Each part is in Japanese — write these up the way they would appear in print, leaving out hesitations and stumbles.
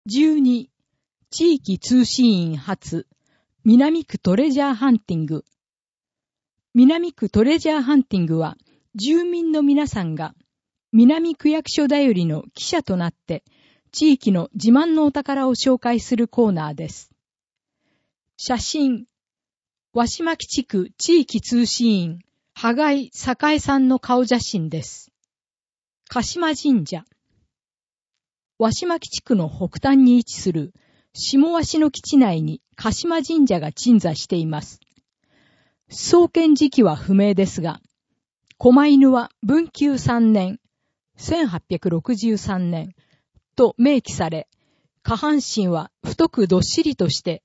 12、地域通信員発、南区トレジャーハンティング。南区トレジャーハンティングは、住民の皆さんが、南区役所だよりの記者となって、地域の自慢のお宝を紹介するコーナーです。写真、鷲巻地区地域通信員、羽貝栄さんの顔写真です。鹿島神社。鷲巻地区の北端に位置する下鷲の基地内に鹿島神社が鎮座しています。創建時期は不明ですが、狛犬は文久3年、1863年と明記され、下半身は太くどっしりとして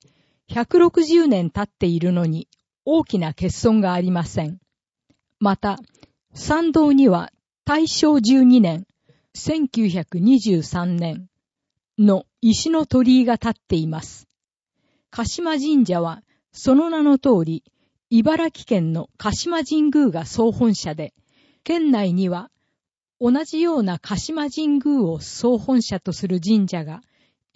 160年経っているのに大きな欠損がありません。また、参道には大正12年、1923年の石の鳥居が立っています。鹿島神社はその名の通り、茨城県の鹿島神宮が総本社で、県内には同じような鹿島神宮を総本社とする神社が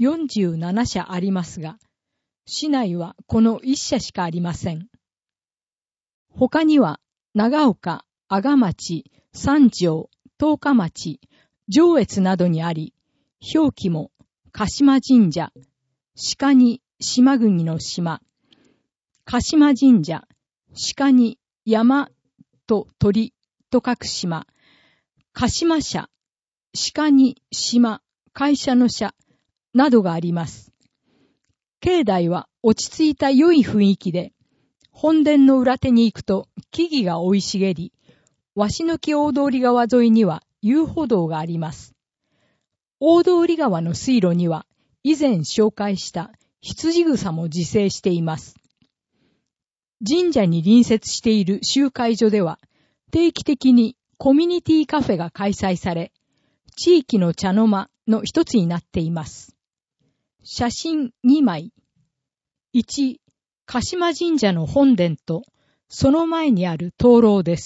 47社ありますが、市内はこの1社しかありません。他には長岡、阿賀町、三条、十日町、上越などにあり、表記も鹿島神社、鹿に島国の島、鹿島神社、鹿に山と鳥と書く島、鹿島社、鹿に島、会社の社などがあります。境内は落ち着いた良い雰囲気で、本殿の裏手に行くと木々が生い茂り、鷲の木大通川沿いには遊歩道があります。大通川の水路には以前紹介した羊草も自生しています。神社に隣接している集会所では定期的にコミュニティカフェが開催され、地域の茶の間の一つになっています。写真2枚。1、鹿島神社の本殿とその前にある灯籠です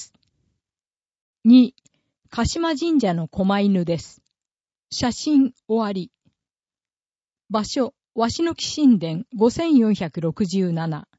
。2、鹿島神社の狛犬です。写真終わり。場所、鷲の木神殿5467。